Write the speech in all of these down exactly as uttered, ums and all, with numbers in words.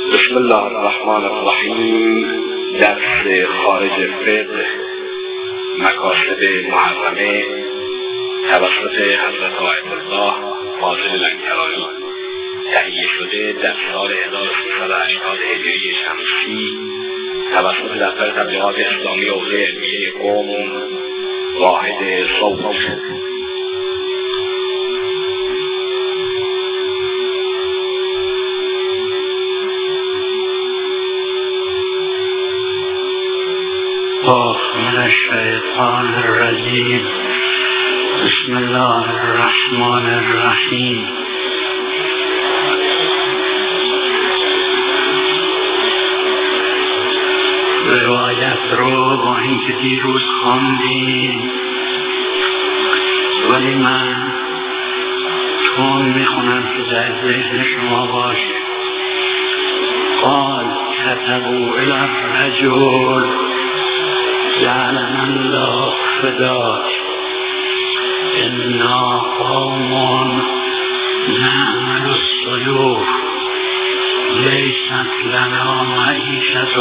بسم الله الرحمن الرحیم. درس خارج فقه مکاسب محرمه توسط حضرت آیت الله فاضل لنگرانی تهیه شده در سال هزار و سیصد و هشتاد هجری شمسی توسط دفتر تبلیغات اسلامی حوزه علمیه قم واحد صوت. من الشیطان الرجیم. بسم الله الرحمن الرحیم. روایت رو با اینکه دیروز خواندیم ولی من تون میخونم که در ذهن شما باشه. قال كتبوا الى الرجل جعلنا الله فداك انا قوم نعمل الصيوف ليست لنا معيشة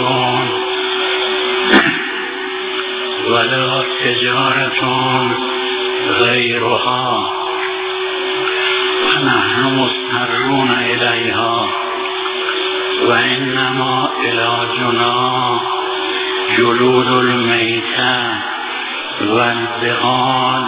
ولا تجارة غيرها ونحن مضطرون إليها وإنما علاجنا جلود الميتة والبغال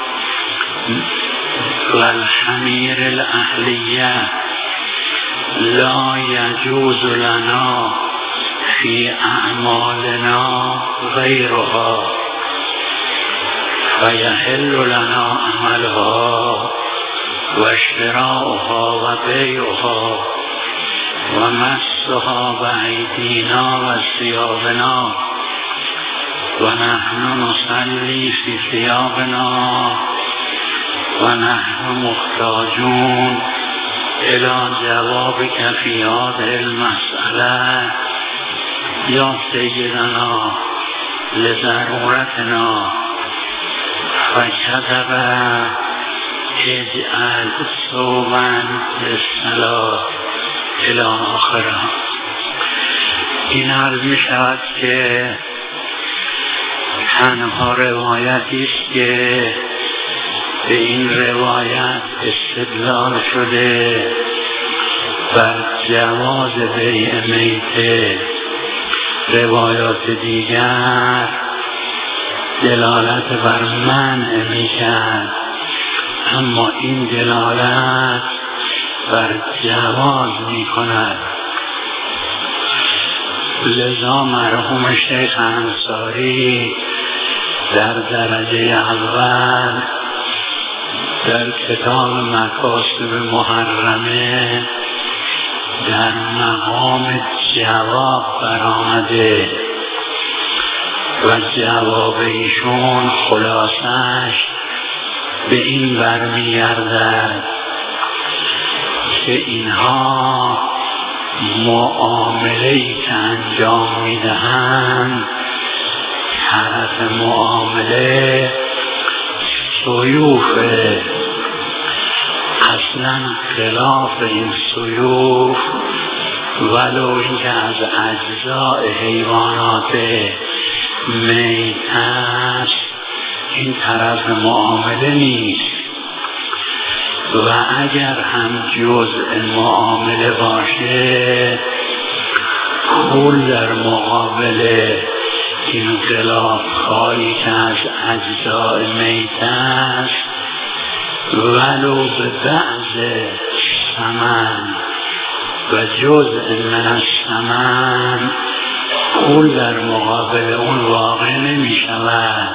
والحمير الأهلية لا يجوز لنا في أعمالنا غيرها فيحل لنا عملها واشتراؤها وبيعها ومسها بأيدينا وثيابنا ونحن نصلي في ثيابنا ونحن محتاجون إلى جوابك في هذه المسألة يا سيدنا لضرورتنا. فكتب اجعل صوبا للصلاة الى آخره. این عرض می شود که تنها روایتی است که به این روایت استدلال شده بر جواز بیع میته. روایات دیگر دلالت بر منع می کرد، اما این دلالت بر جواز می کند. لذا مرحوم شیخ انصاری در درجه اول در کتاب مکاسب محرمه در مقام جواب برآمده و جواب ایشون خلاصش به این برمیگردد که اینها معامله‌ای که انجام میدهند طرف معامله سیوفه. اصلا خلاف این سیوف ولو اینکه از اجزاء حیوانات میت است این طرف معامله نیست و اگر هم جزء معامله باشه پول در مقابل این خلاف خواهی که از اجزاء میت است ولو به بعض ثمن و جزء من الثمن پول در مقابل اون واقع نمی شود.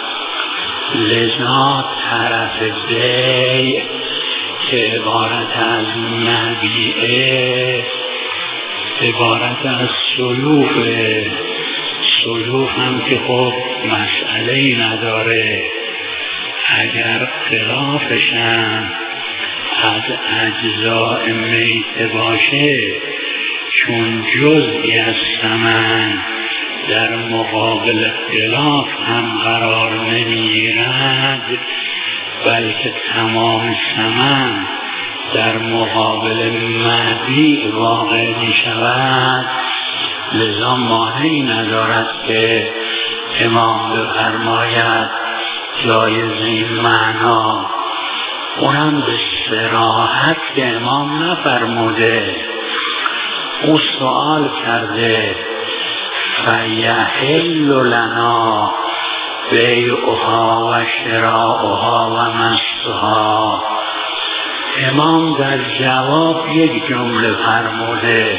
لذا طرف بیع که عبارت از نبیعه عبارت از سیوفه. سیوف هم که خب مسئله‌ای نداره، اگر خلافشم از اجزاء میت باشه چون جزئی از ثمن در مقابل خلاف هم قرار نمیگیرد بلکه تمام ثمن در مقابل مهدی واقع می شود، لذا مانعی ندارد که امام بفرماید جایز این معنا، اونم به صراحت که امام نفرموده. او سوال کرده فیحل لنا بیعها و شراؤها و مسها. امام در جواب یک جمله فرموده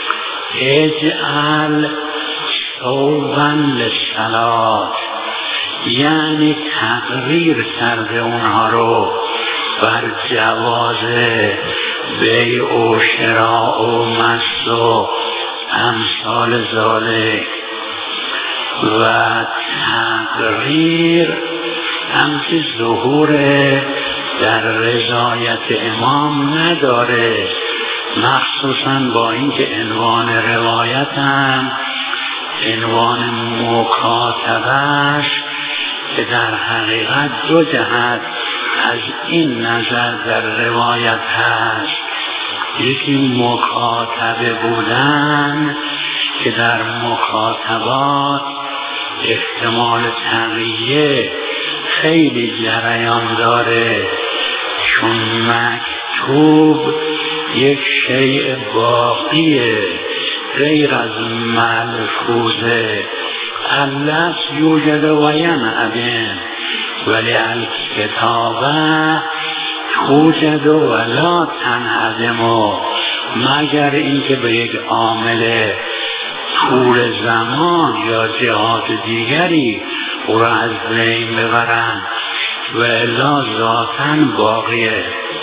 اجعل ثوبا للصلاة، یعنی تقریر کرده اونها رو بر جواز بیع و شراء و مس و امثال ذالک. و تقریر همچه ظهور در رضایت امام نداره، مخصوصا با اینکه عنوان روایت هم عنوان مکاتبه است که در حقیقت دو جهت از این نظر در روایت هست. یکی مکاتبه بودن که در مکاتبات احتمال تغییر خیلی جریان داره، چون مکتوب یک شیء باقیه غیر از ملفوظه. اللفظ یوجد و ینعدم ولی الکتابه توجد و لا تنعدم، مگر اینکه به یک عامل طول زمان یا جهات دیگری او را از بین ببرند و الا ذاتاً باقیه.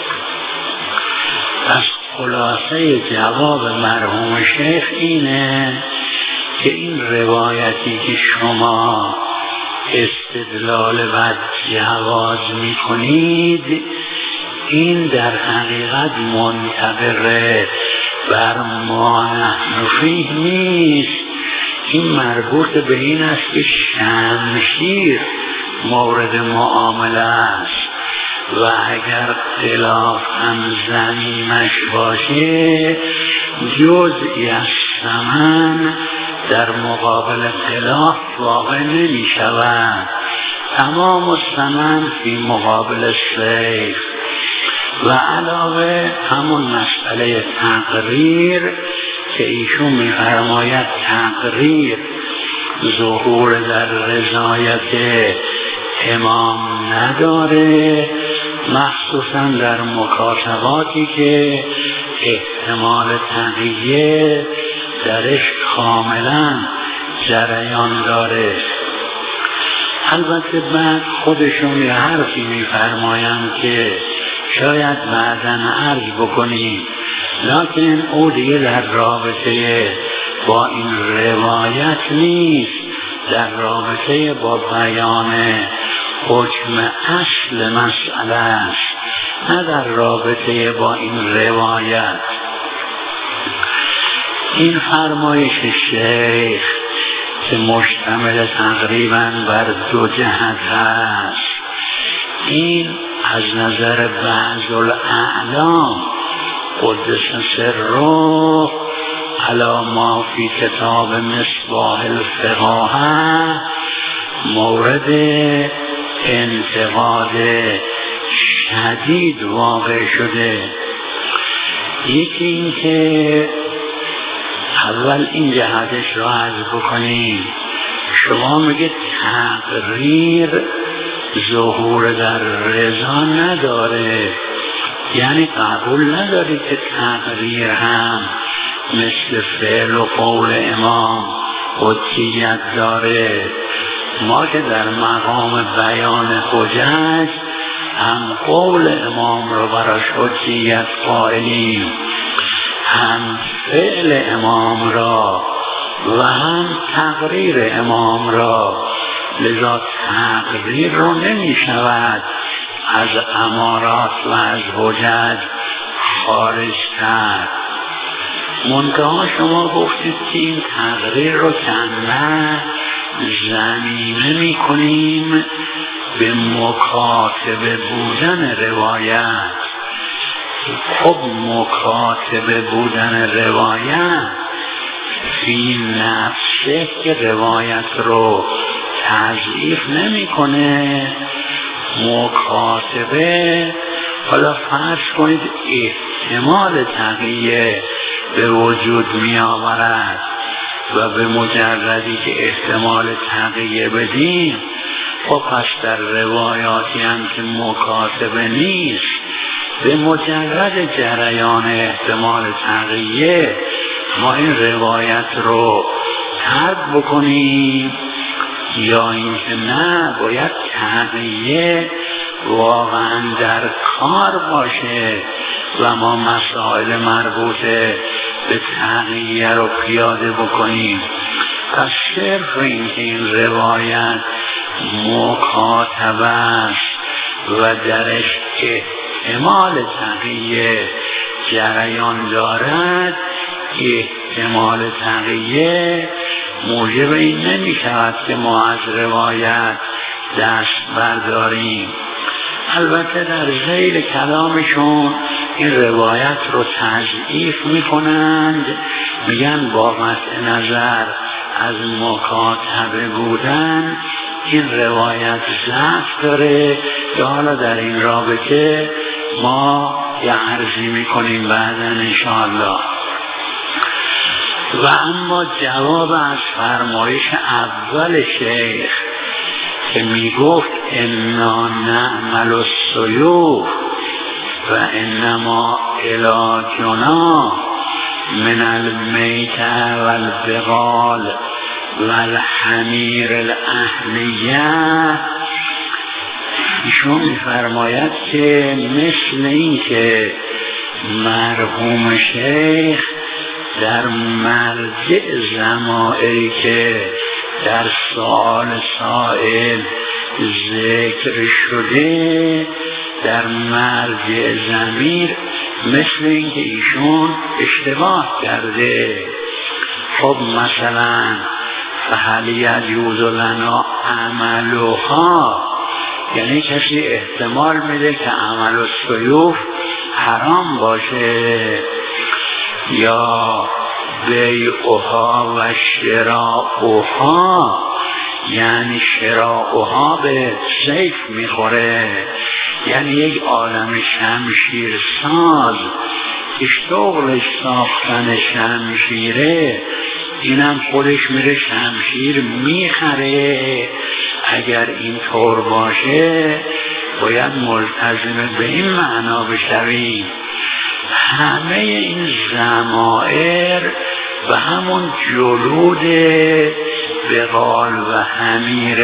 پس خلاصه جواب مرحوم شیخ اینه که این روایتی که شما استدلال و جواز می کنید این در حقیقت منطبق بر ما نحن فیه نیست. این مربوط به این است که شمشیر مورد معامله است و اگر خلاف هم زمیمش باشه جزئی از ثمن در مقابل خلاف واقع نمی شود، تمام الثمن فی مقابل سیف. و علاوه همون مسئله تقریر که ایشون می فرماید تقریر ظهور در رضایت امام نداره، مخصوصا در مکاتباتی که احتمال تغییر درش کاملا جریان داره. البته بعد خودشون یه حرفی میفرمایند که شاید بعداً عرض بکنیم، لکن او دیگه در رابطه با این روایت نیست، در رابطه با بیان حکم اصل مسئله است، نه در رابطه با این روایت. این فرمایش شیخ که مشتمل تقریباً بر دو جهت هست، این از نظر بعض الاعلام قدس سره علی ما فی کتاب مصباح الفقاهه مورد انتقاد شدید واقع شده. یکی این که اول این جهتش را عرض بکنیم، شما میگه تقریر ظهور در رضا نداره، یعنی قبول نداری که تقریر هم مثل فعل و قول امام حجیت داره. ما که در مقام بیان حجت هم قول امام رو براش حجیت قائلیم، هم فعل امام را و هم تقریر امام را، لذا تقریر رو نمی شود از امارات و از حجت خارج کرد. منتها شما گفتید که این تقریر رو کنه زمینه می کنیم به مکاتبه بودن روایت. خب مکاتبه بودن روایت فی نفسه که روایت رو تضعیف نمی کنه. مکاتبه حالا فرض کنید احتمال تقیه به وجود می آورد و به مجردی که احتمال تقیه بدیم، خب پس در روایاتی هم که مکاتبه نیست به مجرد جریان احتمال تقیه ما این روایت رو ترک بکنیم، یا اینکه نه باید تقیه واقعا در کار باشه و ما مسائل مربوطه به تقیه رو پیاده بکنیم. پس صرف این که این روایت مکاتبه است و درش احتمال تقیه جریان دارد، احتمال تقیه موجب این نمی شود که ما از روایت دست برداریم. البته در ذیل کلامشون این روایت رو تضعیف می کنند، میگن با قطع نظر از مکاتبه بودن این روایت ضعف داره، یا حالا در این رابطه ما یه عرضی می کنیم بعدا انشاءالله. و اما جواب از فرمایش اول شیخ که می گفت انا نعمل السیوف و انما علاجنا من المیت و البغال و الحمیر الاهلیه، ایشون می فرماید که مثل این که مرحوم شیخ در مرجع ضمائری که در سؤال سائل ذکر شده در مرجع ضمیر مثل این که ایشون اشتباه کرده. خب مثلا فهل یجوز لنا عملها، یعنی کسی احتمال میده که عمل السیوف حرام باشه، یا بیعها و شراؤها، یعنی شراؤها به سیف میخوره، یعنی یک عالم شمشیر ساز که شغلش ساختن شمشیره، اینم خودش میره شمشیر میخره. اگر این طور باشه باید ملتزم به این معنا بشویم همه این ضمائر و همون جلود بغال و حمیر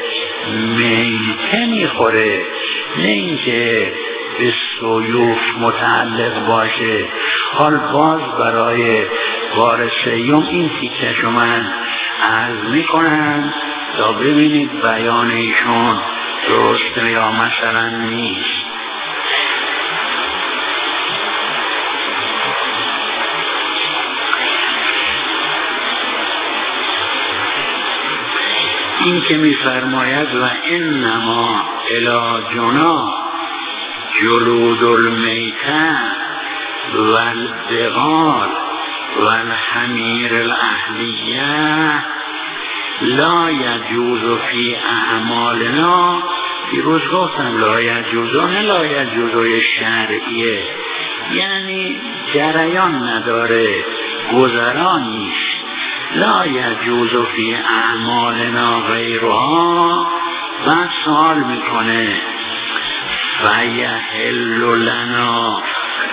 میته میخوره، نه اینکه به سیوف متعلق باشه. حال باز برای بار سیوم این تیکشو من عرض میکنم تا ببینید بیان ایشون درسته یا مثلا نیست. این که می‌فرماید و انما علاجنا جلود المیته و البغال و الحمیر الاهلیه لا یجوز فی اعمالنا. دیروز گفتم لا یجوزانه لا یجوزای شرعیه، یعنی جریان نداره، گذرانیست. لا یجوز فی اعمالنا غیرها. بعد سوال میکنه فیحل لنا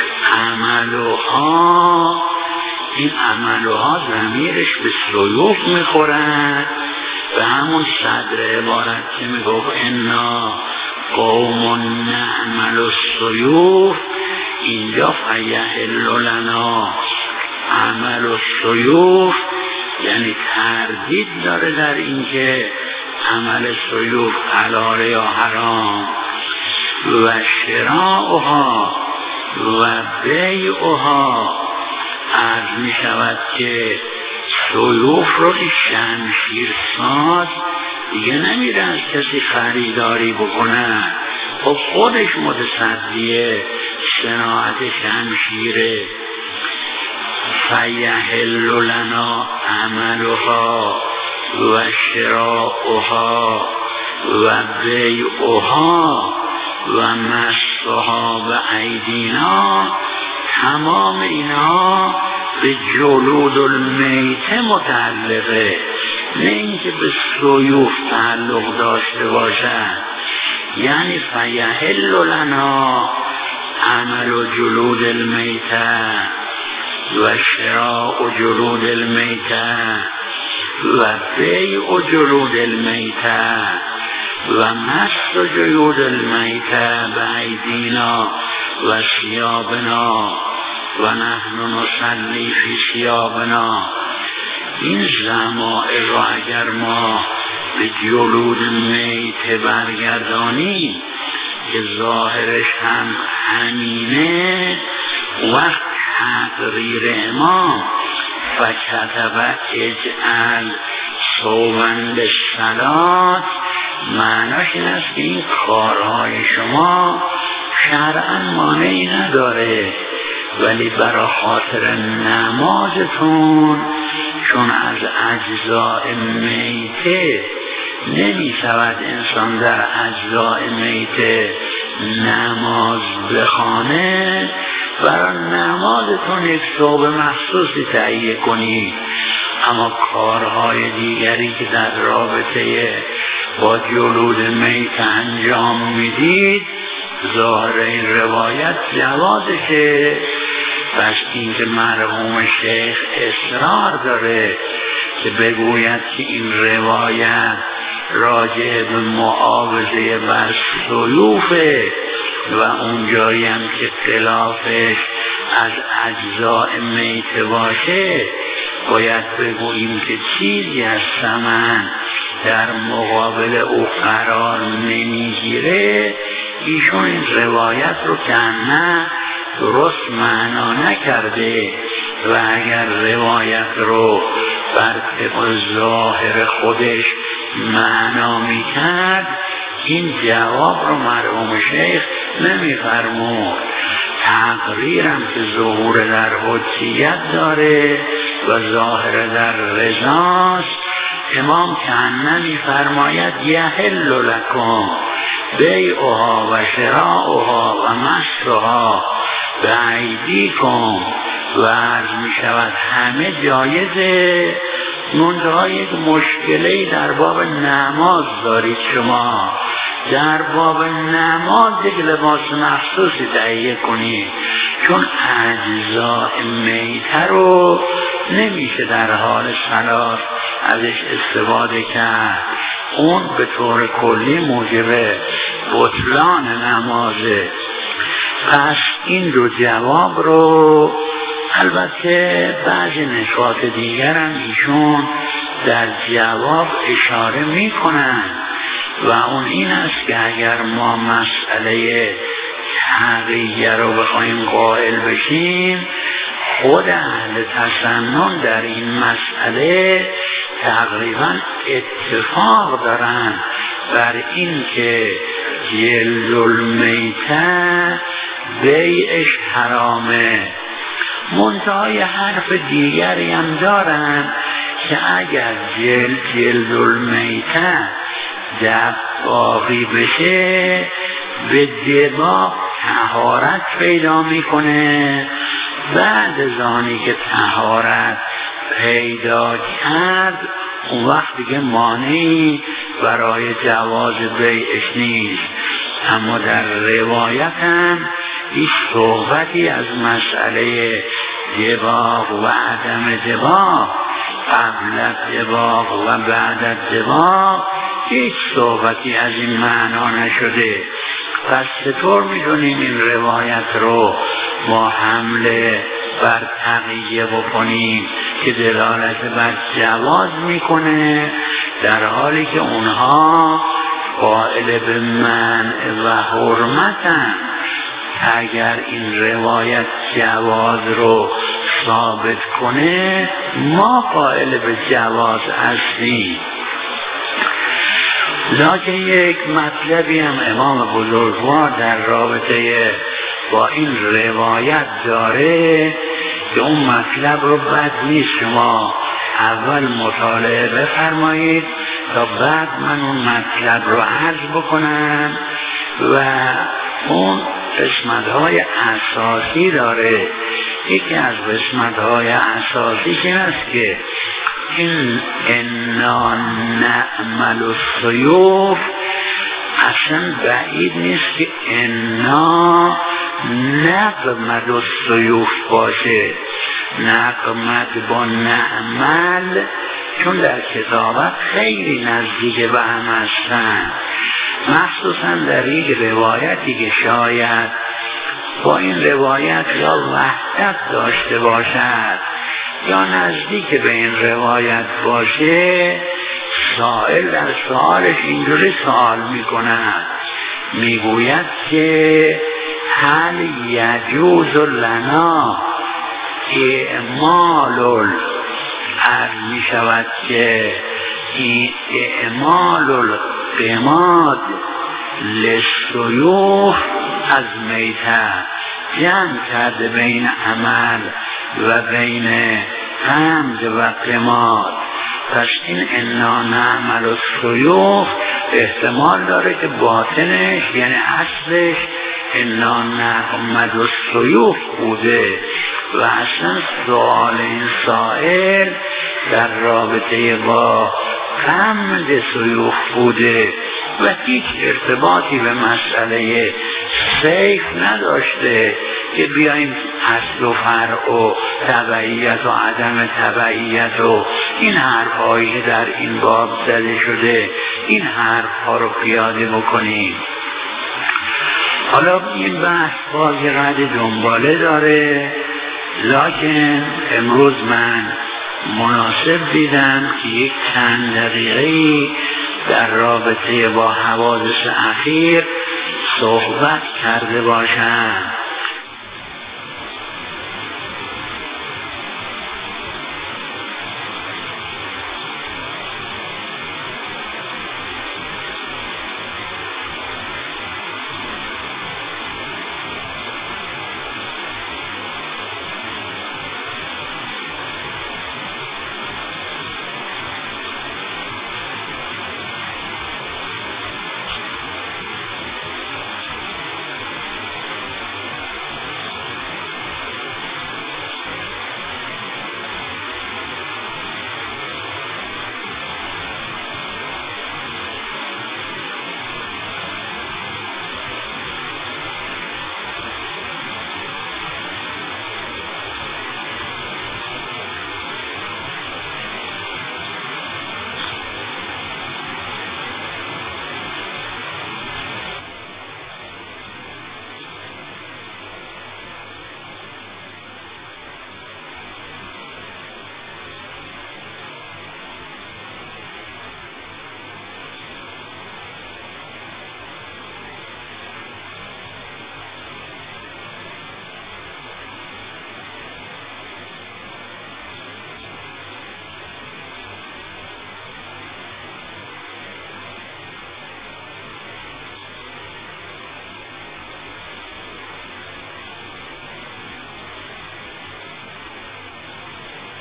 عملها، این عملها ضمیرش به سیوف میخورن، به همون صدر عبارت که میگفت انا قوم نعمل السیوف، اینجا فیحل لنا عمل السیوف، یعنی تردید داره در اینکه عمل سیوف حلال یا حرام. و شراؤها و بیعها، عرض می شود که سیوف رو شمشیر ساز دیگه نمیره از کسی خریداری بکنه، خب خودش متصدیه صناعت شمشیره. فیحل لنا عملها و شراؤها و بیعها و مسها به ایدینا، تمام اینا به جلود المیته متعلقه، نه اینکه به سیوف تعلق داشته باشد. یعنی فیحل لنا عمل جلود المیته و شراء جلود المیته و بیع جلود المیته و مس جلود المیته به ایدینا و ثیابنا و نحن نصلی فی ثیابنا. این ضمائر را اگر ما به جلود میته برگردانیم که ظاهرش هم همینه، وقت تقریر امام فکتب اجعل صوبن للصلاة، معناش این است که این کارهای شما شرعاً مانعی نداره، ولی برای خاطر نمازتون چون از اجزاء میته نمی شود انسان در اجزاء میته نماز بخوانه، برای نمازتون یک ثوب مخصوصی تهیه کنید. اما کارهای دیگری که در رابطه با جلود میت انجام میدید، ظاهر این روایت جوازشه. پس این که مرحوم شیخ اصرار داره که بگوید که این روایت راجع به معاوضه بر سیوفه و اون جایی هم که خلافش از اجزاء میته باشه، باید بگوییم که چیزی از ثمن در مقابل او قرار نمیگیره. ایشون این روایت رو که نه درست معنا نکرده و اگر روایت رو بر طبق ظاهر خودش معنا میکرد، این جواب رو مرحوم شیخ نمیفرمود. تقریرم که ظهور در حجیت داره و ظاهر در رضاست، امام کنه میفرماید یحل لکم بیعها و شراؤها و مسها به ایدیکم، و عرض می شود همه جایزه، منتها یک مشکلی در باب نماز دارید شما. در باب نماز یک لباس مخصوصی تهیه کنید، چون اجزاء میته رو نمیشه در حال صلات ازش استفاده کرد. اون به طور کلی موجب بطلان نمازه. پس این دو جواب رو، البته بعضی نکات دیگر هم ایشون در جواب اشاره می کنن و اون این است که اگر ما مسئله تقیه رو بخوایم قائل بشیم، خود اهل تسنن در این مسئله تقریبا اتفاق دارن بر این که جلد المیته بیعش حرامه. منتهای حرف دیگری هم دارن که اگر جلد جلد المیته دباغی بشه به دباغ طهارت پیدا میکنه، بعد از آنی که طهارت پیدا کرد اون وقت دیگه مانعی برای جواز بیعش نیست. اما در روایت هم هیچ صحبتی از مسئله دباغ و عدم دباغ، قبل دباغ و بعد دباغ، هیچ صحبتی از این معنا نشده. پس چطور میدونیم این روایت رو ما حمله بر تقیه بکنیم که دلالت بر جواز میکنه، در حالی که اونها قائل به منع و حرمتن. اگر این روایت جواز رو ثابت کنه، ما قائل به جواز هستیم. لکن یک مطلبی هم امام بزرگوار در رابطه با این روایت داره که اون مطلب رو بد نیست شما اول مطالعه بفرمایید تا بعد من اون مطلب رو عرض بکنم. و اون قسمت‌های اساسی داره. یکی از قسمت‌های اساسی این است که این انا نعمل السیوف اصلا بعید نیست که انا نقمل السیوف باشه. نقمت با نعمل چون در کتابت خیلی نزدیک به هم هستن، مخصوصا در یک روایتی که شاید با این روایت یا وحدت داشته باشد یا نزدیک به این روایت باشه، سائل در سوالش اینجوری سوال میکند، میگوید که هل یجوز لنا اعمال عرض می شود که این اعمال القماد للسیوف از میته جمع کرده بین عمل و بین حمد و قماد. پس این انا نعمل السیوف احتمال داره که باطنش یعنی اصلش انا نعمل السیوف بوده و اصلا سوال این سائل در رابطه با حمد سیوف بوده و هیچ ارتباطی به مسئله سیف نداشته که بیاییم اصل و فرع و تبعیت و عدم تبعیت و این حرف هایی که در این باب زده شده این حرف ها رو پیاده بکنیم. حالا این بحث بازی رد دنباله داره، لکن امروز من مناسب دیدم که یک چند دقیقه‌ای در رابطه با حوادث اخیر صحبت کرده باشم.